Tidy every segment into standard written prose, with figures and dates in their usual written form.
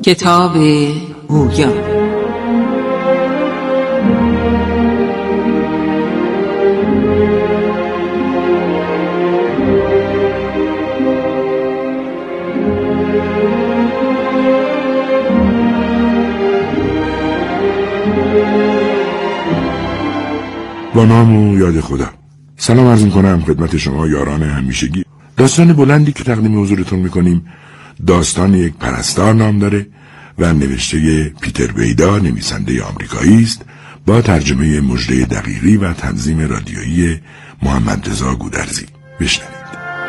کتاب گویا. با نام و یاد خدا. سلام عرض می‌کنم خدمت شما یاران همیشگی. داستان بلندی که تقدیم حضورتون می‌کنیم داستان یک پرستار نام داره و نوشته پیتر ویدا، نویسنده آمریکایی است، با ترجمه مژده دقیقی و تنظیم رادیویی محمد رضا گودرزی. بشنوید.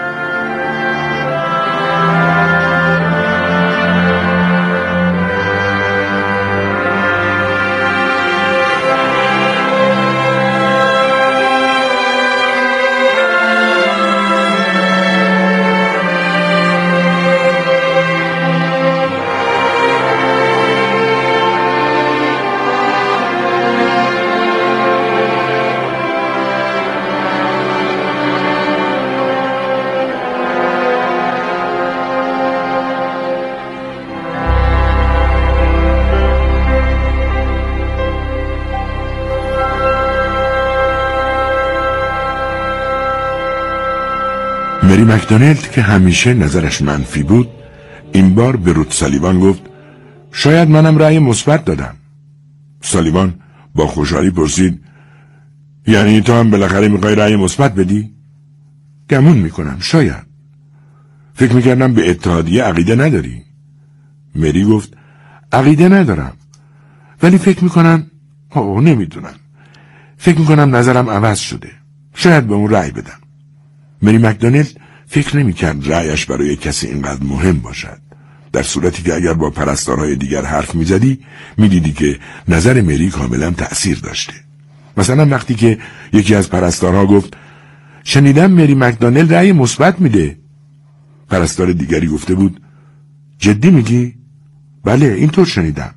مری مکدونالد که همیشه نظرش منفی بود این بار به رود سالیوان گفت شاید منم رأی مثبت دادم. سالیوان با خوشحالی پرسید یعنی تو هم بالاخره میخوای رأی مثبت بدی؟ گمون میکنم شاید. فکر میکردم به اتحادیه عقیده نداری. مری گفت عقیده ندارم ولی فکر میکنم نمیدونم. فکر میکنم نظرم عوض شده. شاید به اون رأی بدم. مری مکدونالد فکر نمی‌کرد رأیش برای کسی اینقدر مهم باشد، در صورتی که اگر با پرستارهای دیگر حرف می‌زدی می‌دیدی که نظر مری کاملا تأثیر داشته. مثلا وقتی که یکی از پرستارها گفت شنیدم مری مکدونالد رأی مثبت میده، پرستار دیگری گفته بود جدی میگی؟ بله اینطور شنیدم.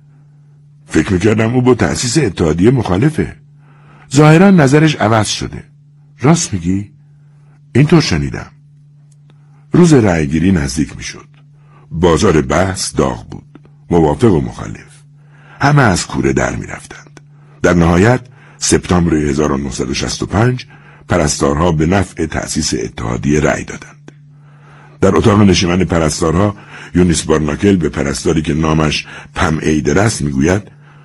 فکر می‌کردم او با تأسیس اتحادیه مخالفه. ظاهراً نظرش عوض شده. راست میگی؟ اینطور شنیدم. روز رأیگیری نزدیک میشد. بازار بحث داغ بود. موافق و مخالف. همه از کوره در میرفتند. در نهایت سپتامبر 1965 پرستارها به نفع تأسیس اتحادیه رأی دادند. در اتاق نشیمن پرستارها یونیس بارناکل به پرستاری که نامش پم ایدر است میگوید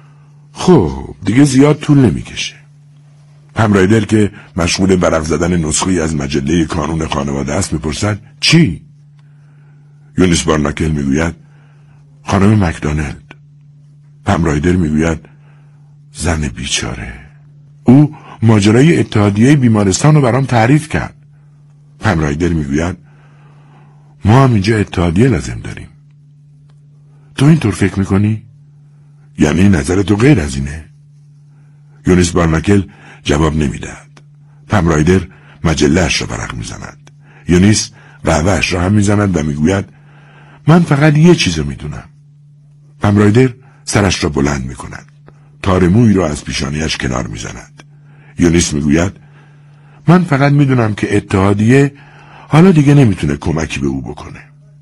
خب دیگه زیاد طول نمیکشه. پم رایدر که مشغول برق زدن نسخه‌ای از مجله کانون خانواده است میپرسد چی؟ یونیس بارناکل میگوید خانم مکدونالد. پم رایدر میگوید زن بیچاره. او ماجرای اتحادیه بیمارستان رو برام تعریف کرد. پم رایدر میگوید ما هم اینجا اتحادیه لازم داریم. تو اینطور فکر میکنی؟ یعنی نظر تو غیر از اینه؟ یونیس بارناکل جواب نمیدهد. پم رایدر مجله‌اش را ورق میزند. یونیس قهوه‌اش را هم میزند و میگوید من فقط یه چیزو میدونم. پم رایدر سرش را بلند میکند. تار موی را از پیشانیش کنار میزند. یونیس میگوید من فقط میدونم که اتحادیه حالا دیگه نمیتونه کمکی به او بکنه.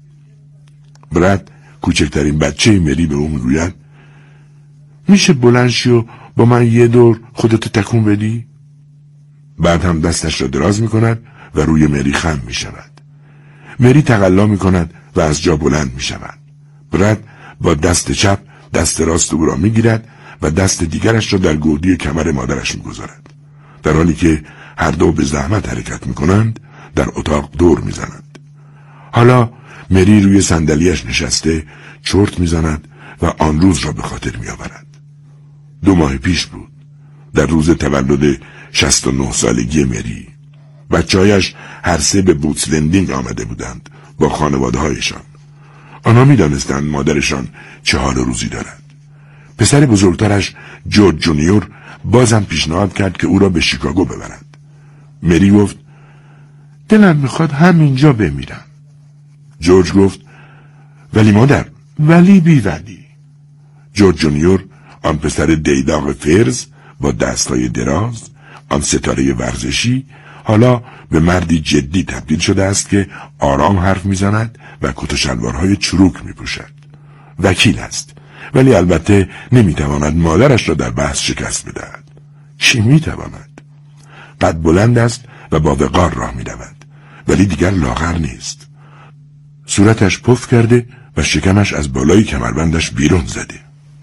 براد کوچکترین بچه مری به او میگوید میشه بلند شی و با من یه دور خودتو تکون بدی؟ بعد هم دستش را دراز میکند و روی مری خم میشود. مری تقلا میکند و از جا بلند میشود. براد با دست چپ دست راست او را میگیرد و دست دیگرش را در گودی کمر مادرش میگذارد. در حالی که هر دو به زحمت حرکت میکنند در اتاق دور میزنند. حالا مری روی صندلیاش نشسته چرت میزند و آن روز را به خاطر میآورد. 2 ماه پیش بود، در روز تولد 69 سالگی مری. بچه‌هایش هر سه به بوتس لندینگ آمده بودند با خانواده‌هایشان. آنها می‌دانستند مادرشان چه حال روزی دارد. پسر بزرگترش جورج جونیور بازم پیشنهاد کرد که او را به شیکاگو ببرند. مری گفت دلم میخواد همینجا بمیرم. جورج گفت ولی مادر، ولی بی ولی. جورج جونیور، آن پسر دیداغ فرز با دستهای دراز، آن ستاره ورزشی، حالا به مردی جدی تبدیل شده است که آرام حرف میزند و کت و شلوارهای چروک میپوشد وکیل است، ولی البته نمیتواند مادرش را در بحث شکست بدهد. چی میتواند؟ قد بلند است و با وقار راه میرود، ولی دیگر لاغر نیست. صورتش پف کرده و شکمش از بالای کمربندش بیرون زده.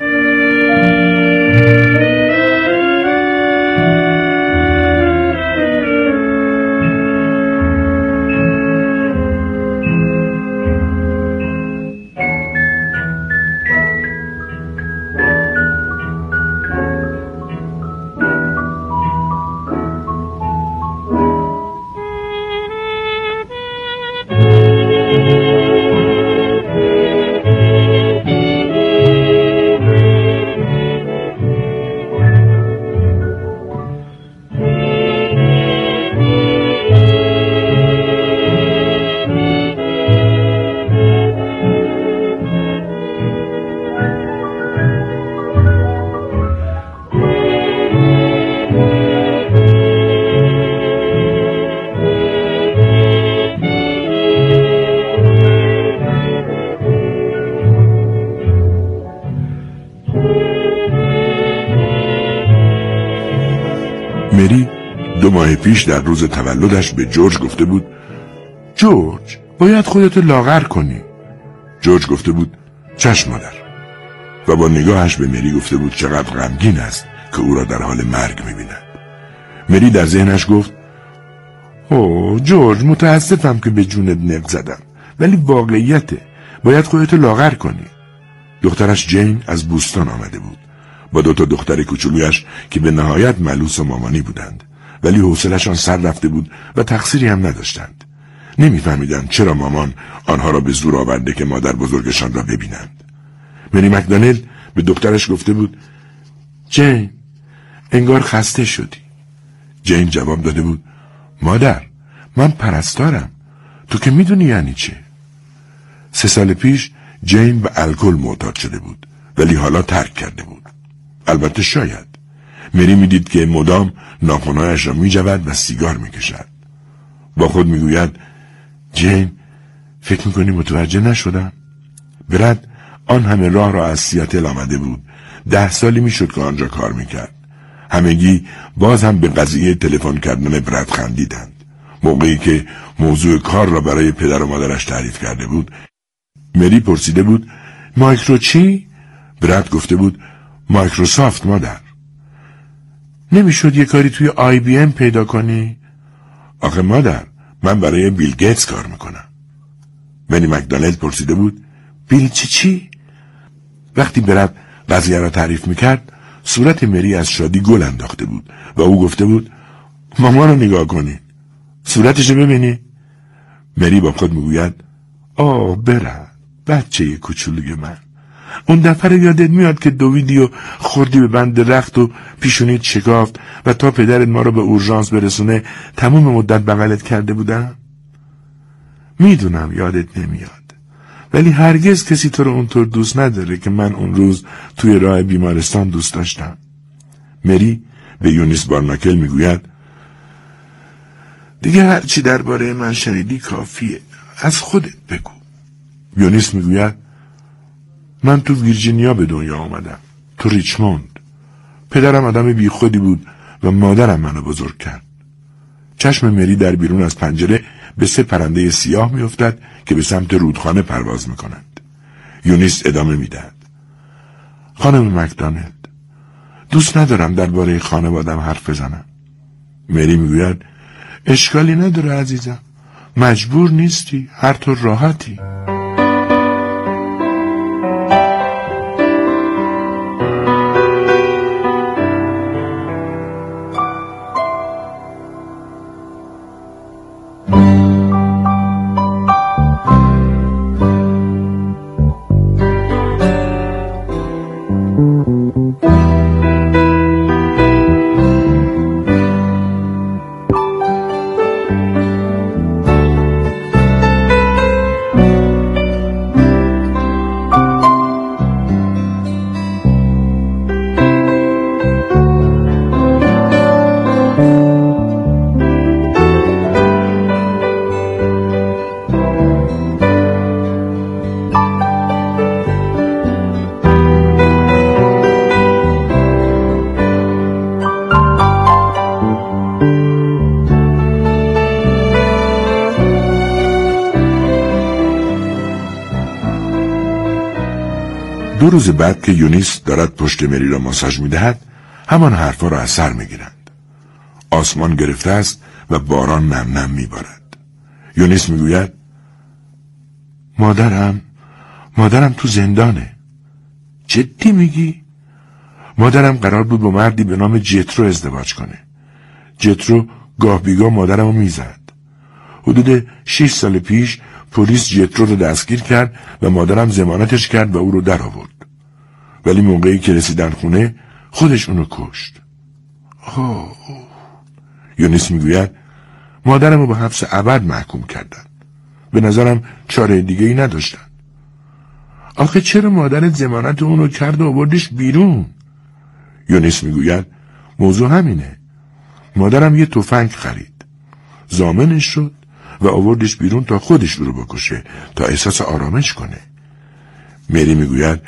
مری 2 ماه پیش در روز تولدش به جورج گفته بود جورج باید خودتو لاغر کنی. جورج گفته بود چشم مادر، و با نگاهش به مری گفته بود چقدر غمگین است که او را در حال مرگ می‌بیند. مری در ذهنش گفت اوه جورج متاسفم که به جونت نق زدم، ولی واقعیته، باید خودتو لاغر کنی. دخترش جین از بوستان آمده بود با 2 دختر کوچولویش که به نهایت ملوس و مامانی بودند، ولی حوصله‌شان سر رفته بود و تقصیری هم نداشتند. نمی‌فهمیدند چرا مامان آنها را به زور آورده که مادر بزرگشان را ببینند. مری مکدانلد به دخترش گفته بود جین انگار خسته شدی. جین جواب داده بود مادر من پرستارم، تو که میدونی یعنی چه. 3 سال پیش جین به الکل معتاد شده بود، ولی حالا ترک کرده بود. البته شاید. مری میدید که مدام ناخن‌هایش را میجود و سیگار میکشد. با خود میگوید جین فکر میکنی متوجه نشدم؟ برد آن همه راه را از سیاتل آمده بود. 10 سالی میشد که آنجا کار میکرد. همگی باز هم به قضیه تلفن کردن برد خندیدند. موقعی که موضوع کار را برای پدر و مادرش تعریف کرده بود، مری پرسیده بود مایکرو چی؟ برد گفته بود مایکروسافت مادر. نمیشد یه کاری توی IBM پیدا کنی؟ آخه مادر من برای بیل گیتس کار میکنم. مری مکدانلد پرسیده بود بیل چی؟ وقتی برد قضیه را تعریف میکرد صورت مری از شادی گل انداخته بود و او گفته بود مامان رو نگاه کنی، صورتشو ببینی. مری با خود میگوید برد بچه کوچولوی من، اون دفعه یادت میاد که دویدی و خوردی به بند رخت و پیشونیت شکافت و تا پدرت ما رو به اورژانس برسونه تمام مدت بغلت کرده بودم؟ میدونم یادت نمیاد، ولی هرگز کسی تو رو اونطور دوست نداره که من اون روز توی راه بیمارستان دوست داشتم. مری به یونیس بارناکل میگوید دیگه هرچی درباره من شنیدی کافیه، از خودت بگو. یونیس میگوید من تو ویرجینیا به دنیا آمدم، تو ریچموند. پدرم آدم بی خودی بود و مادرم منو بزرگ کرد. چشم مری در بیرون از پنجره به 3 پرنده سیاه میافتد که به سمت رودخانه پرواز میکنند. یونیس ادامه میدهد خانم مکدانلد دوست ندارم درباره خانوادم حرف بزنم. مری میگوید اشکالی نداره عزیزم، مجبور نیستی، هر طور راحتی. 2 روز بعد که یونیس دارد پشت مری را ماساژ می‌دهد، همان حرفا را از سر می‌گیرند. آسمان گرفته است و باران نم نم می‌بارد. یونیس می‌گوید مادرم تو زندانه. جدی میگی؟ مادرم قرار بود با مردی به نام جترو ازدواج کنه. جترو گاه بیگاه مادرمو میزد. حدود 6 سال پیش پلیس جترو رو دستگیر کرد و مادرم ضمانتش کرد و او رو در آورد. ولی موقعی که رسیدن خونه خودش اونو کشت. یونیس میگوید مادرمو به حبس ابد محکوم کردن. به نظرم چاره دیگه ای نداشتن. آخه چرا مادرت ضمانت اونو کرد و آوردش بیرون؟ یونیس میگوید موضوع همینه. مادرم یه تفنگ خرید، ضامنش شد و آوردش بیرون تا خودش رو بکشه، تا احساس آرامش کنه. مری میگوید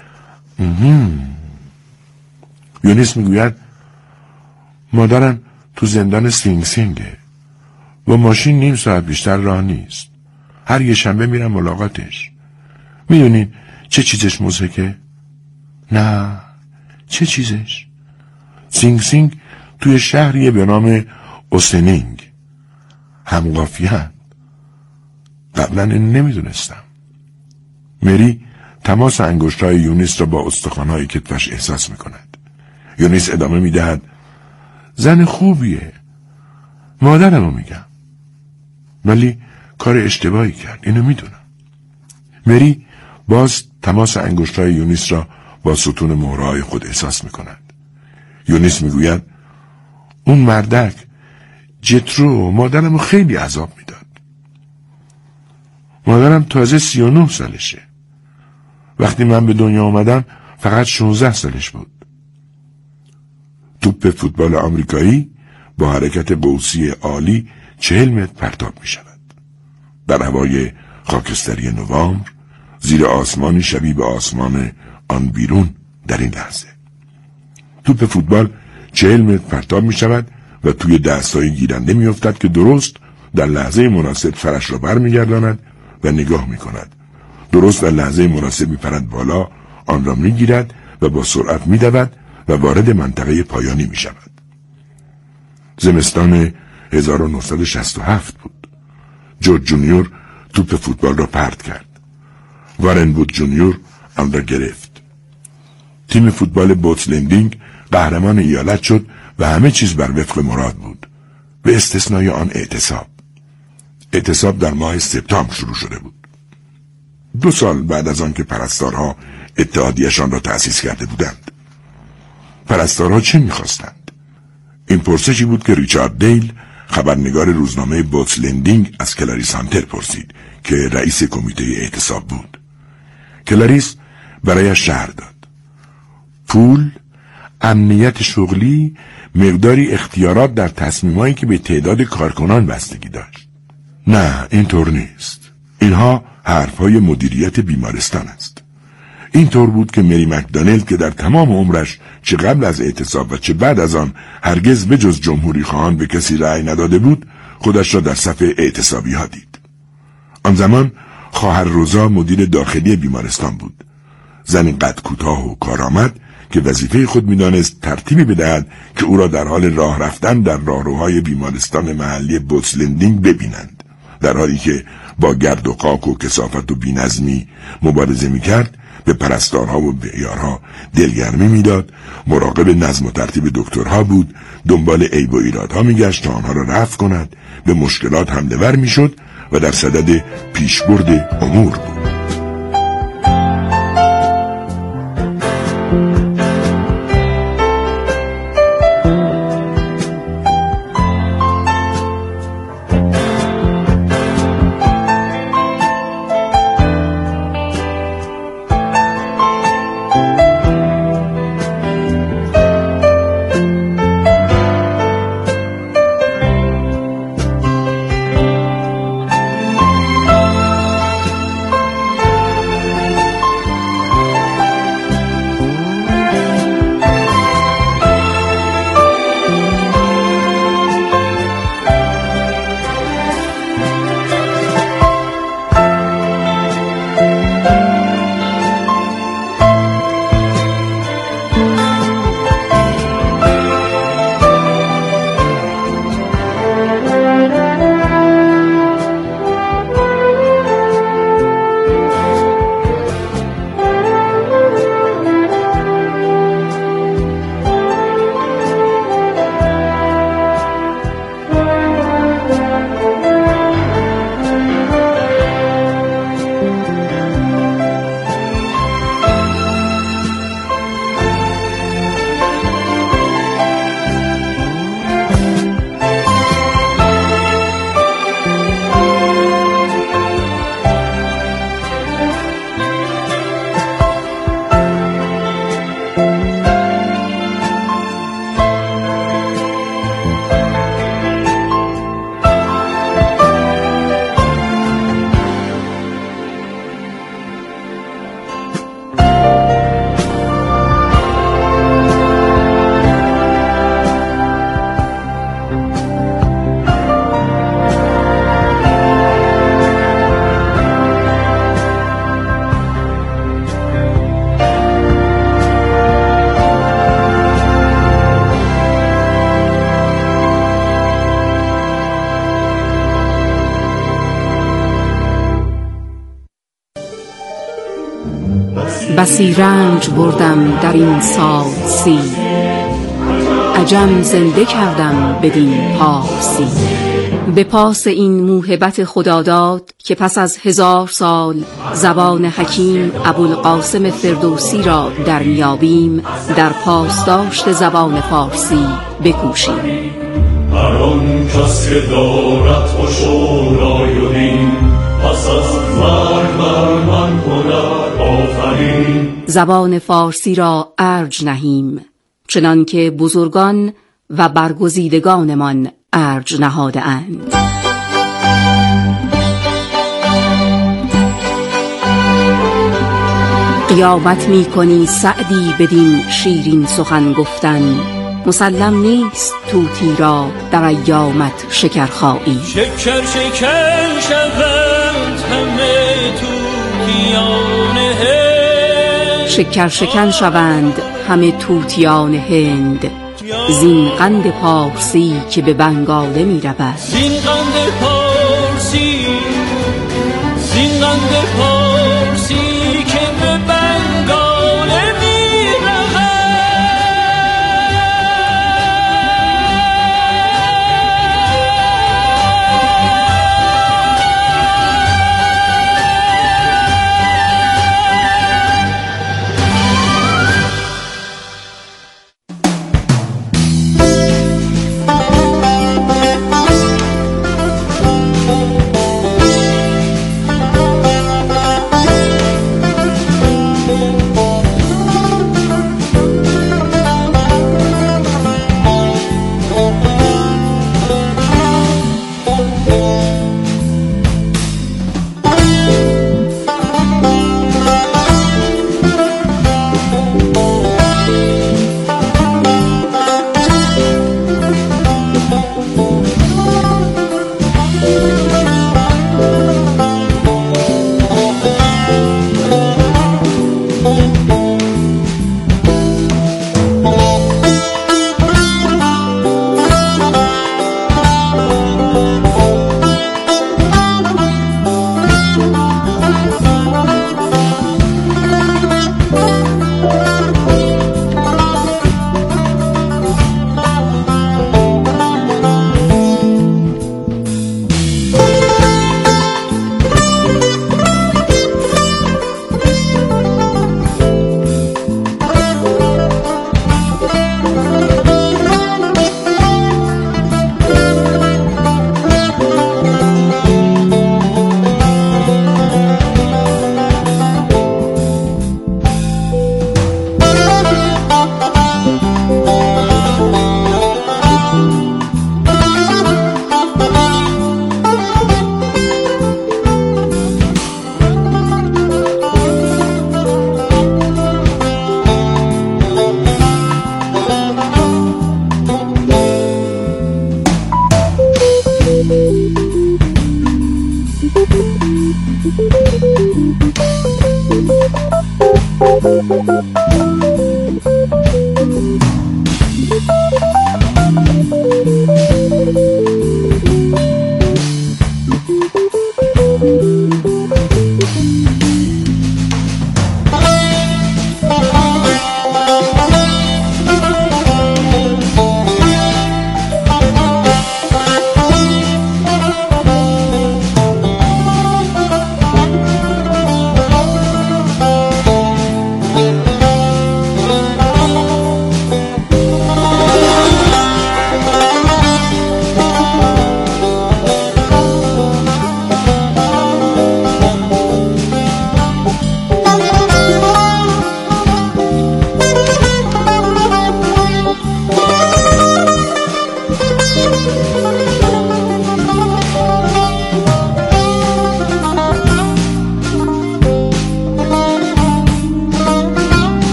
یونیس میگوید مادرم تو زندان سینگ سینگه. با ماشین نیم ساعت بیشتر راه نیست. هر یه شنبه میرم ملاقاتش. میدونین چه چیزش مضحکه؟ نه، چه چیزش؟ سینگ سینگ توی شهریه به نام اوسنینگ. همقافیه‌اند. قبلا این نمیدونستم. مری تماس انگشت‌های یونیس را با استخوان‌های کتفش احساس میکند. یونیس ادامه میدهد زن خوبیه. مادرمو میگم. ولی کار اشتباهی کرد. اینو میدونم. مری باز تماس انگشت‌های یونیس را با ستون مهره‌های خود احساس میکند. یونیس میگوید اون مردک جترو مادرمو خیلی عذاب میداد. مادرم تازه 39 سالشه. وقتی من به دنیا آمدم فقط 16 سالش بود. توپ فوتبال آمریکایی با حرکت قوسی عالی 40 متر پرتاب می شود. در هوای خاکستری نوامبر زیر آسمانی شبیه به آسمان آن بیرون در این لحظه. توپ فوتبال 40 متر پرتاب می شود و توی دستای گیرنده می افتد که درست در لحظه مناسب سرش را بر می گرداند و نگاه می کند. درست در لحظه مناسب می پرد بالا، آن را می گیرد و با سرعت می دود و وارد منطقه پایانی می شود. زمستان 1967 بود. جورج جونیور توپ فوتبال را پرت کرد. وارن وود جونیور آن را گرفت. تیم فوتبال بوتسلندینگ قهرمان ایالت شد و همه چیز بر وفق مراد بود، به استثنای آن اعتصاب. اعتصاب در ماه سپتامبر شروع شده بود. 2 سال بعد از آن که پرستارها اتحادیه‌شان را تأسیس کرده بودند. پرستارها چه می‌خواستند؟ این پرسشی بود که ریچارد دیل، خبرنگار روزنامه بوتسلندینگ، از کلاریس هانتر پرسید که رئیس کمیته اعتصاب بود. کلاریس برایش شرح داد. پول، امنیت شغلی، مقداری اختیارات در تصمیمایی که به تعداد کارکنان بستگی داشت. نه، اینطور نیست. اینها حرفهای مدیریت بیمارستان است. اینطور بود که مری مکدونالد که در تمام عمرش چه قبل از اعتصاب و چه بعد از آن هرگز به جز جمهوری خواهان به کسی رأی نداده بود، خودش را در صف اعتصابی ها دید. آن زمان خواهر روزا مدیر داخلی بیمارستان بود. زنی قد کوتاه و کارآمد که وظیفه خود می‌دانست ترتیبی بدهد که او را در حال راه رفتن در راهروهای بیمارستان محلی بوتسلندینگ ببینند، در حالی که با گرد و خاک و کثافت و بی‌نظمی مبارزه می‌کرد. به پرستارها و معیارها دلگرمی میداد، مراقب نظم و ترتیب دکترها بود، دنبال عیب و ایرادها میگشت تا آنها را رفع کند، به مشکلات حمله ور میشد و در صدد پیشبرد امور بود. بسی رنج بردم در این سال 30، عجم زنده کردم بدین پارسی. به پاس این موهبت خداداد که پس از 1000 سال زبان حکیم ابوالقاسم فردوسی را در میابیم، در پاسداشت زبان فارسی بکوشیم. هر آن کس که دارد خشونای و دین، پس از مرگ بر من کند آفرین. زبان فارسی را ارج نهیم، چنان که بزرگان و برگزیدگانمان ارج نهاده اند. قیامت می کنی سعدی بدین شیرین سخن گفتن، مسلم نیست طوطی را در ایامت شکرخایی. شکر شکر شوند همه طوطیان هند، شکر شکن شوند همه طوطیان هند، زین قند پارسی که به بنگاله می رود. زین قند پارسی، زین قند پارسی که به بنگاله می رود.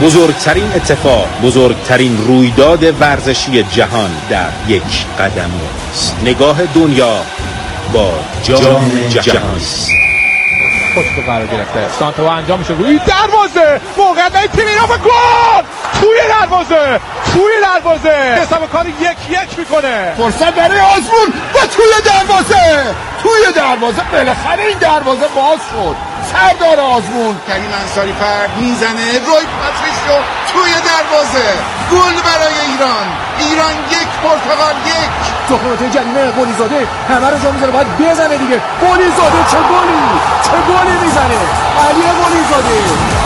بزرگترین اتفاق، بزرگترین رویداد ورزشی جهان در یک قدم است. نگاه دنیا با جام جهانی. خوش قرار گرفته، سانتو انجام میشه روی دروازه، موقعیت تیم ایران و گل توی دروازه حساب کار 1-1 میکنه. فرصت برای آزمون و توی دروازه بالاخره این دروازه باز شد. سردار آزمون کریم انصاری فرد میزنه، روی پاتریسیو توی دروازه، گل برای ایران 1 پرتغال 1. تو خورده جریمه قلیزاده همه رو جا میزنه، باید بزنه دیگه. قلیزاده چه گلی میزنه علی قلیزاده.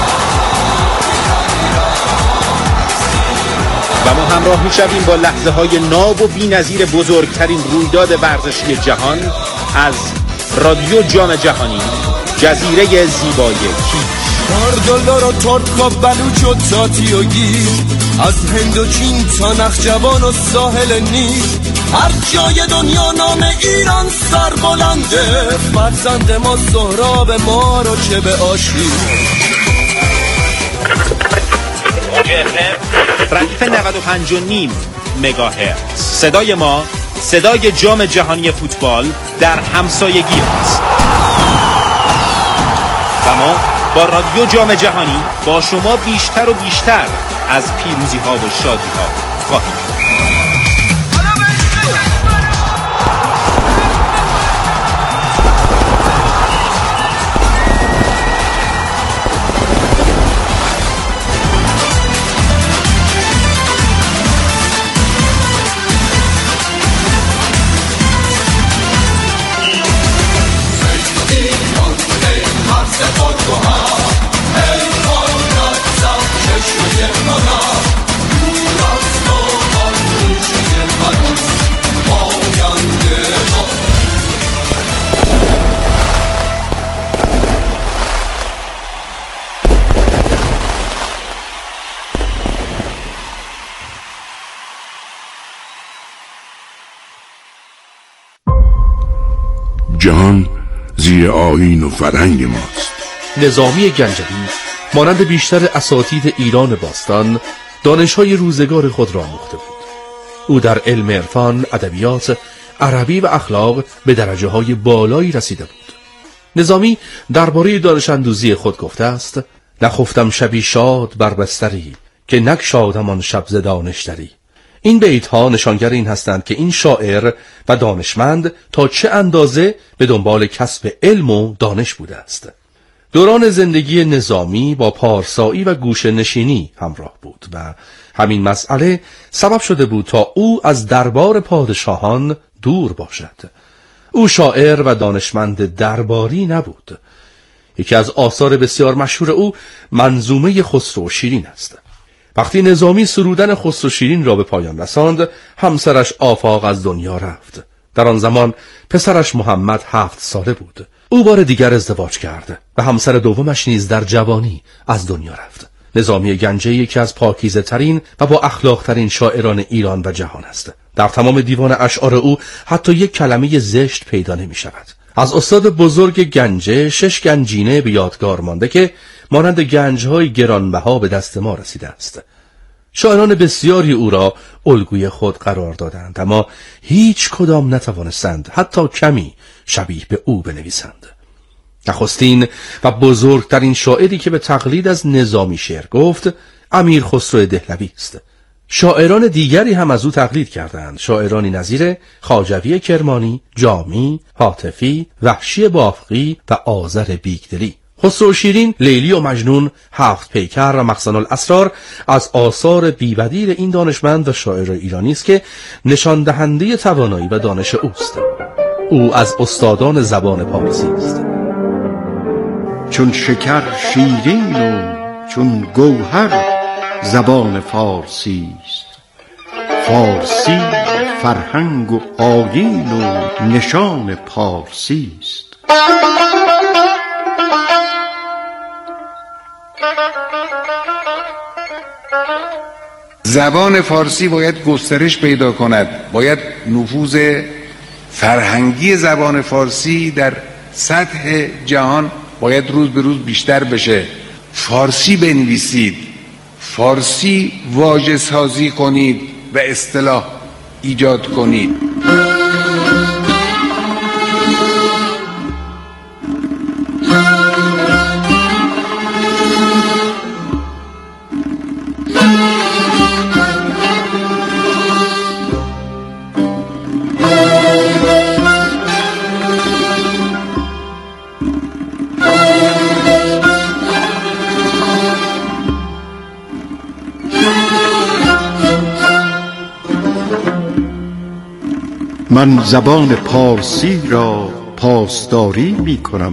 و ما همراه میشویم با لحظه های ناب و بی‌نظیر بزرگترین رویداد ورزشی جهان از رادیو جام جهانی، جزیره زیبای کیش. کاردلار و ترک و بلوچ و تاتی و گیر، از هند و چین تا نخجوان و ساحل نیل، هر جای دنیا نام ایران سر بلنده. فرزند ما سهراب ما رو چه به آشی. ردیف 95.5 مگاهرتز. صدای ما، صدای جام جهانی فوتبال در همسایگی است. و ما با رادیو جام جهانی با شما بیشتر و بیشتر از پیروزی ها و شادی ها خواهیم. جهان زیر آیین و فرهنگ ماست. نظامی گنجوی مانند بیشتر اساتید ایران باستان دانش‌های روزگار خود را آموخته بود. او در علم عرفان، ادبیات، عربی و اخلاق به درجه‌های بالایی رسیده بود. نظامی درباره دانش اندوزی خود گفته است: نخفتم شبی شاد بر بستری، که نگشادم آن شب ز دانشتری. این بیت‌ها نشانگر این هستند که این شاعر و دانشمند تا چه اندازه به دنبال کسب علم و دانش بوده است. دوران زندگی نظامی با پارسایی و گوشه نشینی همراه بود و همین مسئله سبب شده بود تا او از دربار پادشاهان دور باشد. او شاعر و دانشمند درباری نبود. یکی از آثار بسیار مشهور او منظومه خسرو و شیرین است. وقتی نظامی سرودن خسرو و شیرین را به پایان رساند، همسرش آفاق از دنیا رفت. در آن زمان پسرش محمد 7 ساله بود. او بار دیگر ازدواج کرد و همسر دومش نیز در جوانی از دنیا رفت. نظامی گنجه یکی از پاکیزه ترین و با اخلاق ترین شاعران ایران و جهان است. در تمام دیوان اشعار او حتی یک کلمه زشت پیدا نمی شود. از استاد بزرگ گنجه 6 گنجینه به یادگار مانده که مانند گنج‌های گرانبها به دست ما رسیده است. شاعران بسیاری او را الگوی خود قرار دادند، اما هیچ کدام نتوانستند حتی کمی شبیه به او بنویسند. نخستین و بزرگترین شاعری که به تقلید از نظامی شعر گفت امیر خسرو دهلوی است. شاعران دیگری هم از او تقلید کردند، شاعرانی نظیر خواجوی کرمانی، جامی، حاطفی، وحشی بافقی و آذر بیگدلی. خسرو و شیرین، لیلی و مجنون، 7 پیکر و مخزن الاسرار از آثار بی‌بدیل این دانشمند و شاعر ایرانی است که نشان دهنده توانایی و دانش اوست. او از استادان زبان پارسی است. چون شکر شیرین و چون گوهر زبان فارسی است. فارسی فرهنگ و آیین و نشان پارسی است. زبان فارسی باید گسترش پیدا کند، باید نفوذ فرهنگی زبان فارسی در سطح جهان باید روز به روز بیشتر بشه. فارسی بنویسید، فارسی واژه سازی کنید و اصطلاح ایجاد کنید. من زبان پارسی را پاسداری می کنم